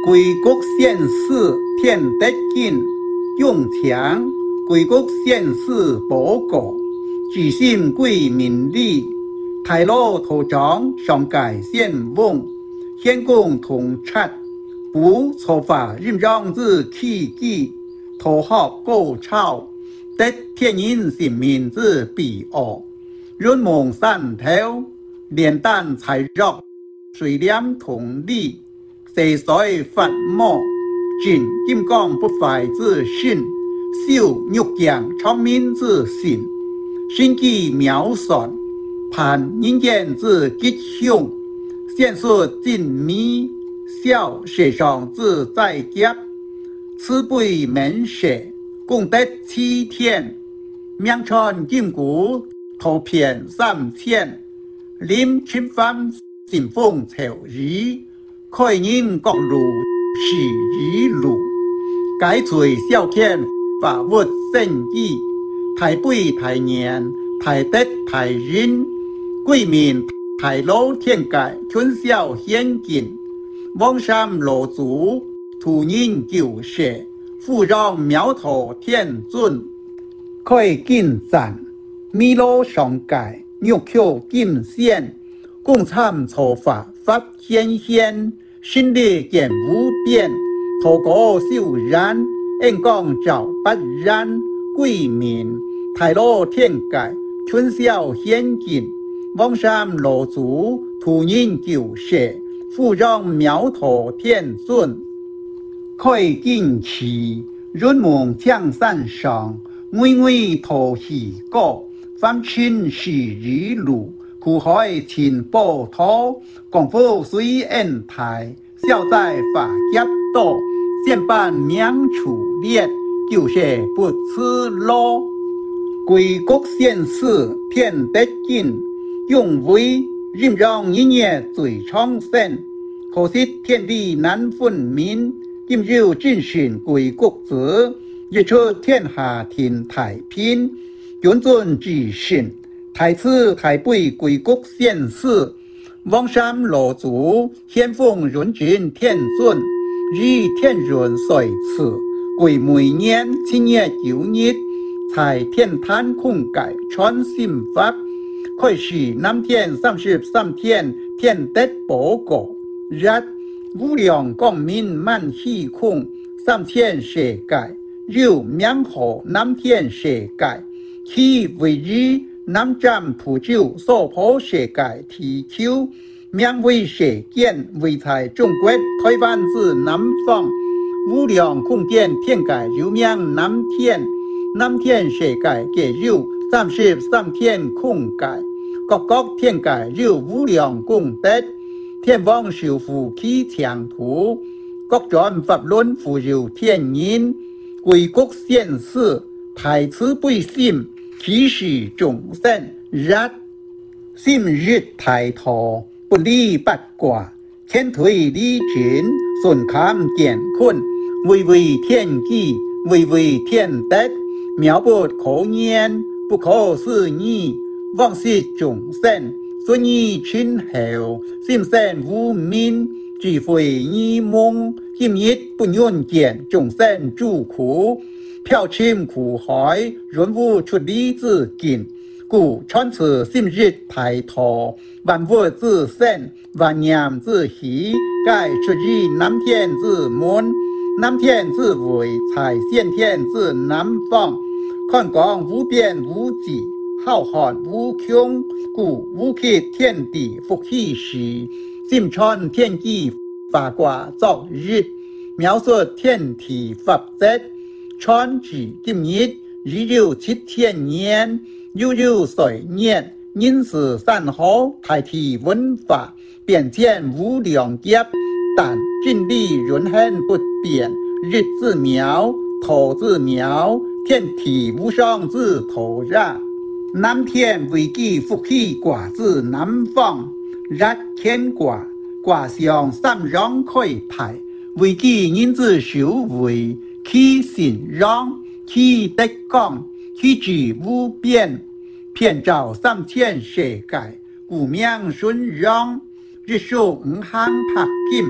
归国县市天德景，永强归国县市报告，举行归民礼，太老头长上界县翁，县公同察，不错法任让之起义，头学高超，得天人性命之必恶，润梦山头，连丹才肉，水两同理。四水发毛，尽金刚不坏之心，修玉强聪明之心，心机妙算，判人间之吉凶，显示精密，小世上之在劫，慈悲门舍，功德齐天，名传金鼓，图片3000，临侵犯信奉朝仪。开人各路是一路，改随小天法物圣意，太悲太年，太德太人，贵民太老天界，春宵显景，望山罗祖，土人救世，富让苗头天尊，开金赞，米罗上界，玉口金仙，共参筹法法显现。心力见无边，透过修然，恩光照不然。贵民太老天界，春宵显景，望山罗祖，土人救世，富让苗头天尊。开景期，润梦江山上，巍巍头喜高，方清是一路。苦海勤波涛，功夫虽恩台，小在法业多，先办名处列，救世不辞劳。归国县市天德景，永为任让一年最昌盛，可惜天地难分明，今日进行归国子，日出天下天太平，君尊之神。太子太北归国县市，望山罗祖，先锋润君天尊，以天润岁次，归每年7月9日，在天坛空改传心法，开始南天33天天德报告，日无量光明满虚空，3000世界，有名号南天世界，其为日。南瞻普救娑婆世界地球，名为世间，为在中国台湾之南方，无量空间天界有名南天，南天世界皆有33天空界，各天界有无量功德，天王修复其强土，各转法轮富有天人，归国县市，太慈悲心。其实众生日心日抬头，不离八卦，天推理尽，顺堪乾坤，巍巍天际，巍巍天德，妙不可言，不可思议，往昔众生，顺意群后，心生无明，智慧异梦，今日不愿见众生诸苦。飘清苦海，润物出离之境，故传此心日抬头，万物之生，万念之喜，该出于南天之门，南天之位，在先天之南方，看光无边无际，浩瀚无穷，故无极天地复气时，心传天机，法卦造日，描述天体法则。传至今日，已有7000年，悠悠岁年，人世三好，太体文化，变迁无量劫，但真理永恒不变。日之苗，土之苗，天体无上之土壤。南天为基复气卦之南方，日天卦，卦象三让开泰，为基人之修为。其信让，其德光，其智无边，遍照3000世界，故名顺让。日数5行拍金，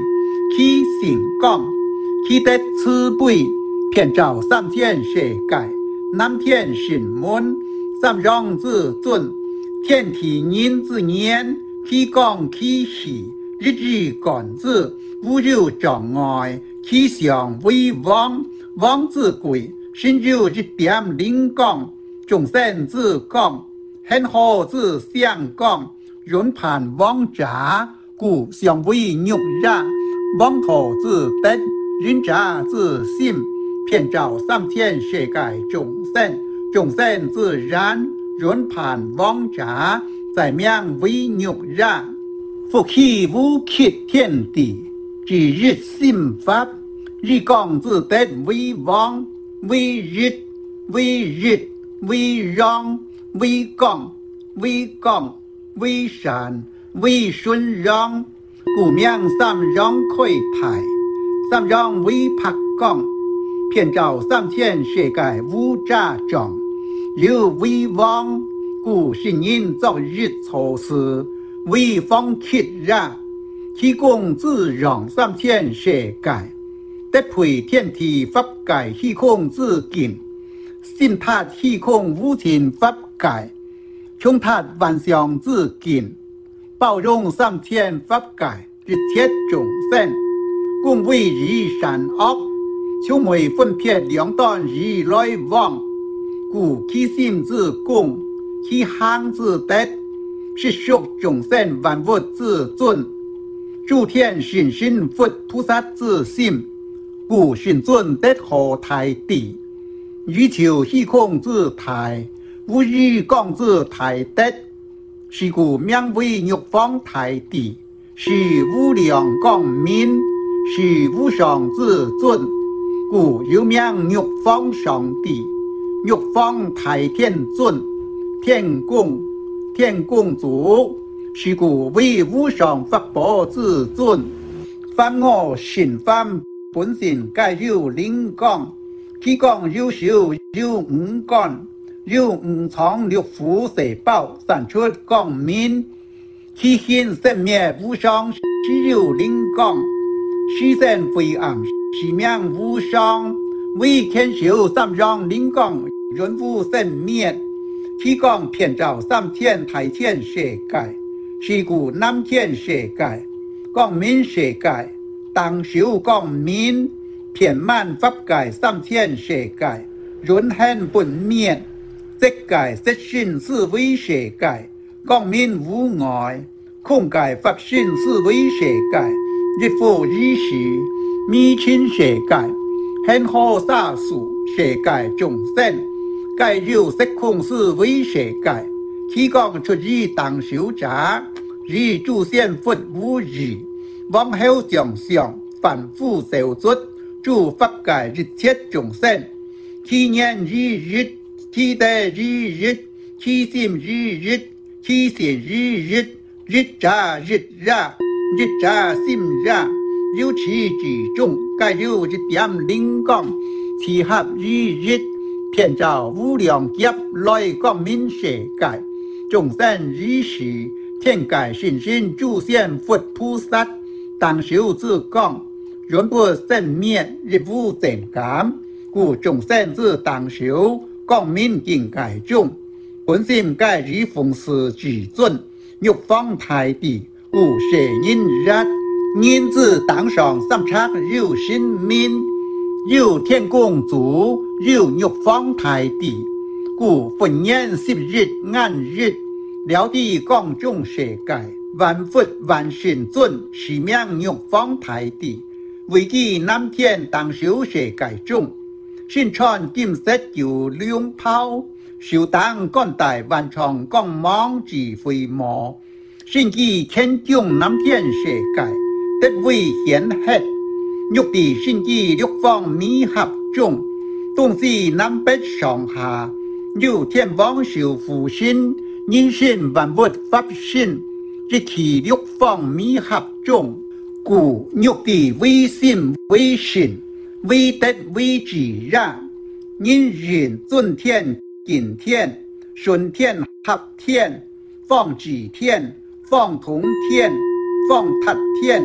去成功，去得慈悲，遍照三天世界，南天神门，三让至尊，天地人之言，去讲去喜，日日感知，无有障碍，去向为王，王之贵，身有一点灵光，众生之光，很好之相光，人盼王者，故相为肉热，王头之德，人者之心，遍照三天世界众生，众生之然，人盼王者，在名为肉热，福气无极天地，之日心法，日光之德为王，为日，为日，为让，为光，为光，为善，为顺让，故名三让开泰，三让为拍光，遍照三天世界无杂障，有为王，故是人昨日错事，为方揭热，其功自让三天世界，得配天地法界虚空之境，心塔虚空无情法界，穷塔万象之境，包容三天法界一切众生，共为义善恶，从未分别两端而来往，故其心之功，其行之德，是属众生万物之尊，诸天神神佛菩萨之心，故神尊得何太地，欲求虚空之太，无日光之太德，是故名为玉皇太帝，是无量光明，是无上之尊，故又名玉皇上帝，玉皇太天尊，天公主，是故为无上法宝之尊。凡我信凡本性皆有灵光，其光有寿有五干，有五常六腑四宝，散出光明。其现生灭无上，是有灵光，虚生灰暗，是名无上。为天修三让灵光，人无生灭。其光遍照三天太天世界，是故南天世界，光明世界，当修光明，遍满法界三天世界，人很本灭，色界色性是为世界，光明无碍，空界法性是为世界，日复日时，迷亲世界，很好杀数世界众生，皆有色空是为世界，其光出于当修者，于诸仙佛无疑，往后将相反复受出，诸法界一切众生，其念如日，其德如日，其心如日，其行如日，日者日热，日者心热，有其之中，皆有一点灵光，其合如日，遍照无量劫来光明世界，众生如是，天界神仙诸仙佛菩萨，当修之光，人不生灭，亦无情感，故众生之当修光明境界中，本性皆于奉事至尊，玉皇太帝，故舍人日，人之当上三策有神明，有天公主，有玉皇太帝，故分言10日按日，了地光中世界，万佛万神尊，是名玉皇太帝，为其南天当修世界中，身穿金色九龙袍，手当冠带万重光芒之飞毛，身居天中南天世界，德为显赫，玉帝身居六方弥合中，东西南北上下，有天王守护神，人身万物法身，一其六方弥合中，故玉帝为心为神，为德为自然，人人尊天敬天，顺天合天，放治天，放同天，放ทัด天，放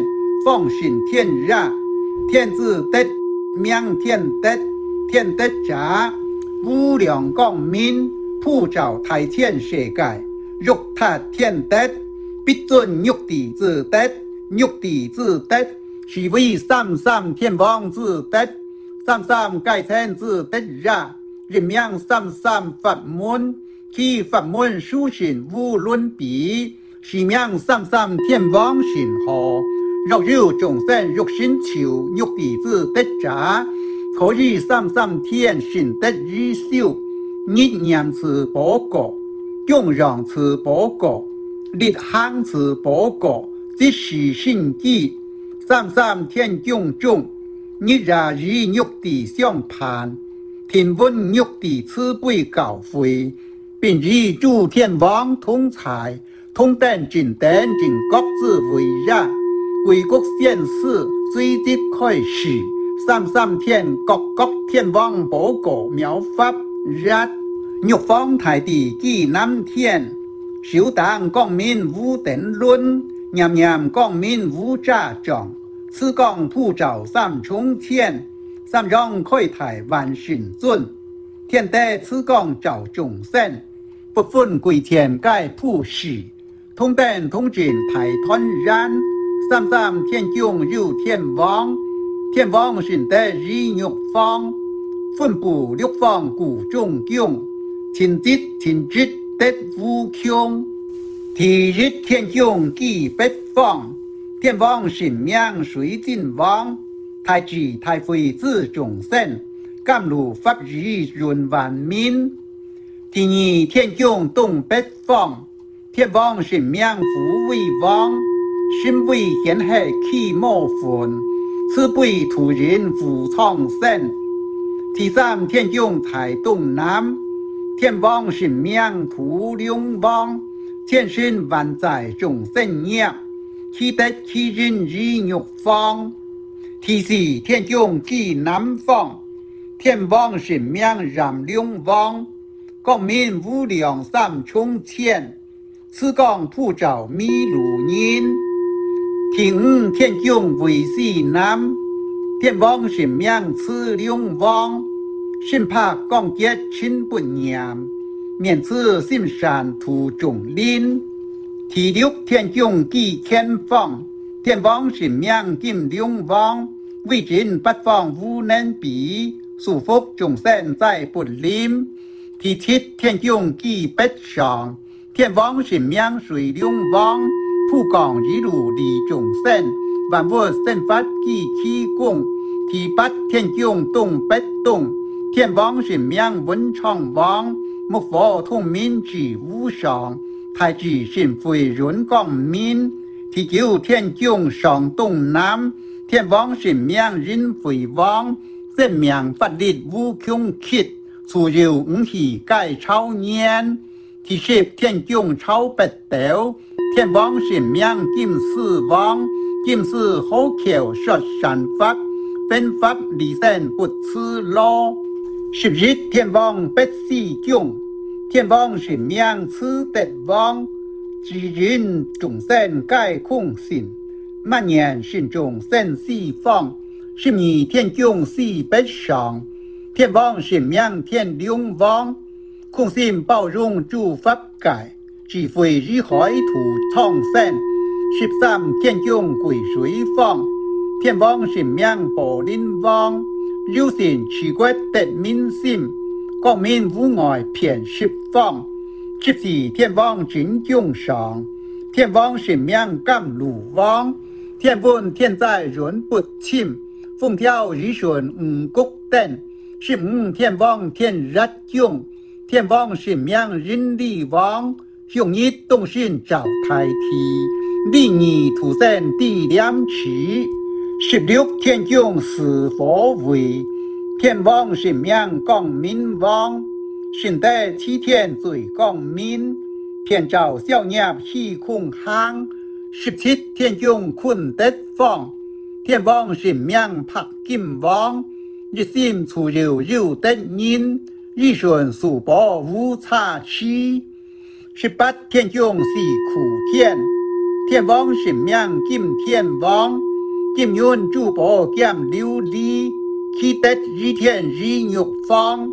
奉行天日，天之德，命天德，天德者，无量光明，普照大千世界，欲达天德，必遵玉帝之德，玉帝之德，是为三三天王之德，三三界天之德呀，人命三三法门，其法门殊行无伦比，是命三三天王行河。若有众生欲寻求玉帝之德者，可以三三天行德以修，日念此报国，供养此报国，立行此报国，即是信记。三三天供众，日日与玉帝相攀，听闻玉帝慈悲教诲，并与诸天王同财，同等尽等尽各自为也。贵国县市随即开始，三三天各天王报国妙法日，玉皇大帝纪南天，首当光明无等论，念念光明无诈状，此光普照三重天，三让开台万神尊，天德此光照众生，不分贵天盖普世，同等同尽台团然。三三天供有天王，天王行德以玉方，分布六方故众供，天职德无穷。第日天供记北方，天王神命水尽王，太子太妃子众生，甘露法语润万民。第二天供东北方，天王神命福为王。心为显黑气莫分，慈悲土人福苍生。第三天供台东南，天王神命土龙王，天生万载众生业，其德其人以玉方。第四天供济南方，天王神命染龙王，光明无量三重天，此光普照弥卢人。第五天供为西南，天王神命慈龙王，心魄光洁亲不念，免此心善图众林。第六天供祭天方，天王神命金龙王，为尽八方无能比，祝福众生在不临。第七天供祭北上，天王神命水龙王，普广一路利众生，万物生法记其功。第八天供东北东，天王神命文昌王，木佛同名之无上，太子神妃润光明。第九天供上东南，天王神命人妃王，生命法力无穷竭，处有五体盖超年。第十天供超北斗，天王神命金丝王，金丝好口说善法，分法离生不辞劳。十日天王北西供，天王神命慈德王，知人众生皆空性，万年心中生西方。十二天供西北上，天王神命天龙王，空心包容诸法界，智慧于海土苍生。十三天供贵水方，天王神命宝林王，有心持国得民心，光明无碍遍十方。十四天王真供上，天王神命甘露王，天文天灾人不侵，风调雨顺五谷等。十五天王天日供，天王神命人力王，雄日东神照太体，利益土生地两池。十六天供四佛位，天王神命光明王，神德七天最光明，天照小业虚空行。十七天供坤德方，天王神命柏金王，一心处有有德人，一顺素宝无差池。十八天供是苦天，天王神命金天王， 金运主保减琉璃，启德日天日玉方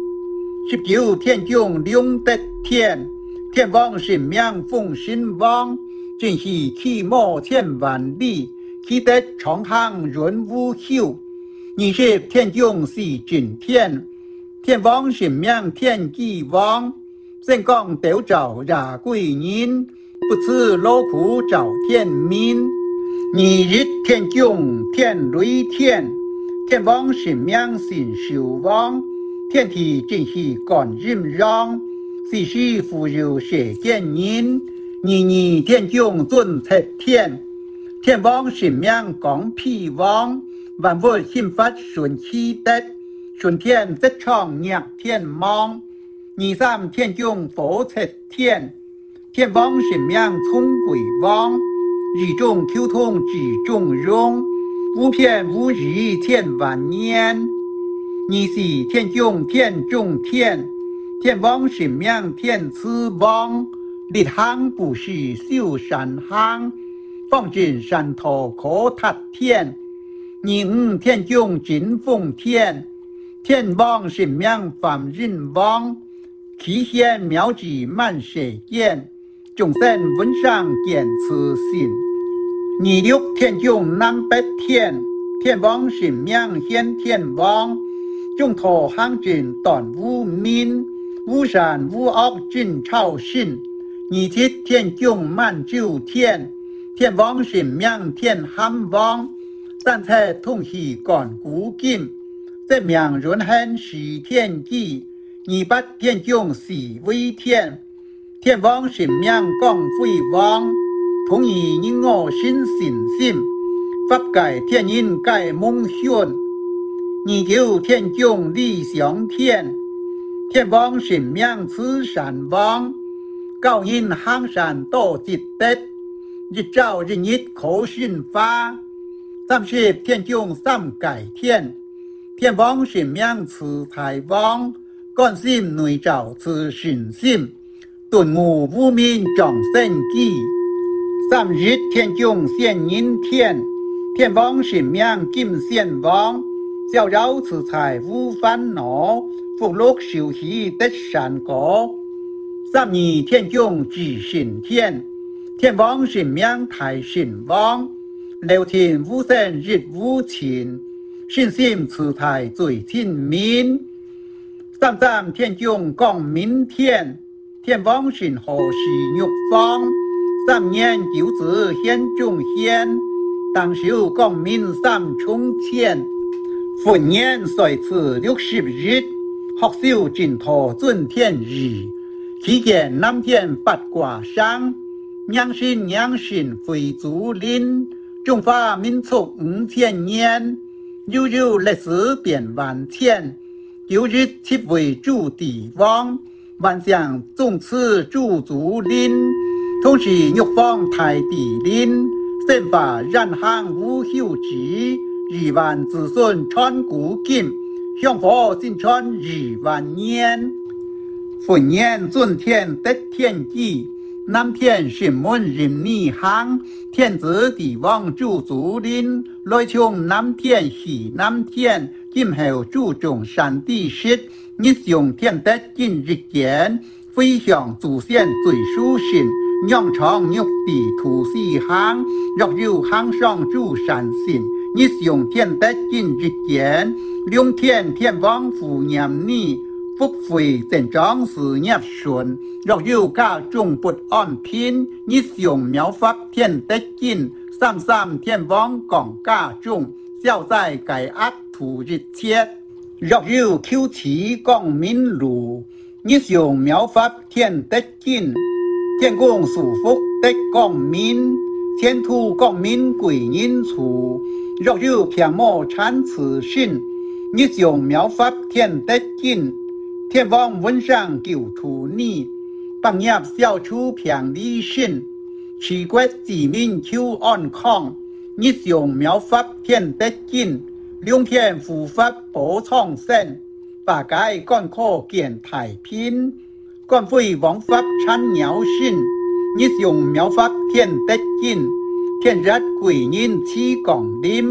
，19天中两德天，天王神命奉神王，真是气莫千万里，启德长行润无休。20天中是真天，天王神命天机王，正讲斗照ရာ贵人，不辞劳苦找天民。20天中天雷天，天王神命神寿王，天体真是干任让，时时富有世间人。22天中准七天，天王神命讲屁王，万物心法顺其德，顺天则创逆天忙。23天中佛七天，天王神命聪鬼王，日中求通智中容，无偏无疑天万年。24天中天中天，天王神命天慈王，立行不是修善行，放进山头可达天。25天中真奉天，天王神命凡人王，其显妙智满世间，众生闻上见慈心。26天中南北天，天王神命显天王，众头行正断无民，无善无恶真超神。27天中满九天，天王神命天함王，三才同喜干古今，这命润恒是天机。28天中是为天，天王神命讲废王，同意人我心信心，法界天人界梦想。29天中理想天，天王神命慈善王，教人行善多积德，日照日日可信法。30天中三界天，天王神命慈财王，关心内照慈信心，顿悟无名长生机。30天中显人天，天王神命金仙王，逍遥自在无烦恼，福禄寿喜得善果。32天中智神天，天王神命太神王，六天无生日无情，信心自在最亲民。33天中光明天，天王神何是玉方，3年九子显众显，当修光明三重千。分年岁次60日，学修净土尊天日，期间南天八卦山，娘神非祖灵，中华民族5000年，悠悠历史变万千。9日7位主地王，万象众此主祖灵，同时玉方太地灵，宪法然行无休止，日万子孙传古今，香火尽传日万年。分年尊天得天机，南天神门人逆行，天子地王主祖灵，来从南天西南天，今后注重山地势，日用天德今日见，飞向祖先最殊信，仰长玉地土西行，若有行上主山信，日用天德今日见，两天天王福念你，福慧正长事业顺，若有家中不安偏，日用妙法天德尽，33天王讲家中，消灾解厄土日切，若有求持讲民路，日用妙法天德尽，天公祝福得讲民，前途讲民贵人处，若有偏莫产此信，日用妙法天德尽，天王文上救土你，帮业消除偏离心，持国治民求安康，日用妙法天德尽，两天护法保创生，法界干可见太平，干非王法产鸟心，日用妙法天德尽，天日贵人起降临，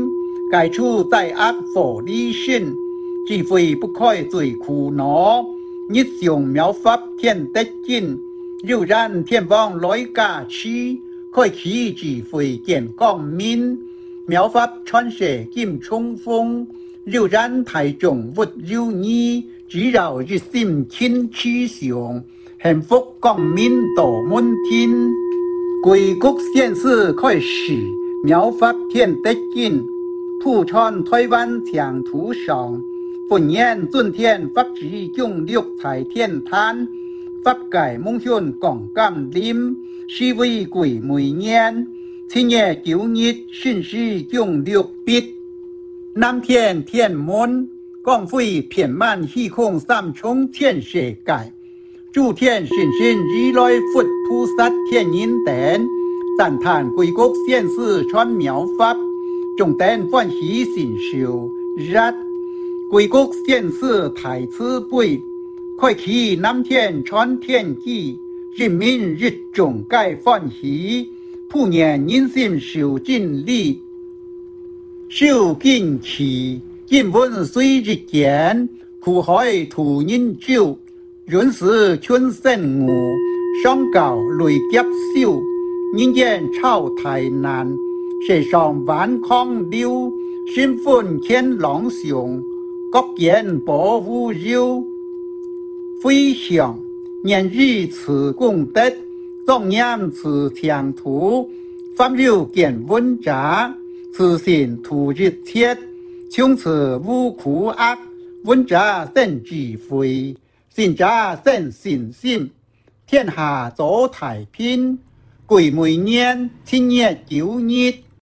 该处在恶火理性，智慧不开最苦恼。日常妙法天得见，悠然天王来加持，开启智慧见光明。妙法传世见冲锋，悠然台中无有你，只绕日心亲气象，幸福光明道满天。贵国现世开始，妙法天得见，普传台湾疆土上。本年尊天法旨用六财天坛，法界梦想共感临，是为贵每年7月9日信时用六笔，南天天门光辉遍满虚空三重天世界，诸天神仙如来佛菩萨天人等，赞叹贵国现世传妙法，众等欢喜心受日。贵国现世太慈悲，开启南天传天机，人民日中该欢喜，普年人心受尽力，受尽气，见闻随日见，苦海土人救，人世全生我，上告累劫修，人间超太难，世上万康流，身份天朗雄。各言保护有，飞翔年日此功德，壮阳此强土，方有见文札，此心土日切，穷此无苦厄，文札生智慧，信札生信心，天下走太平。贵每年7月9日，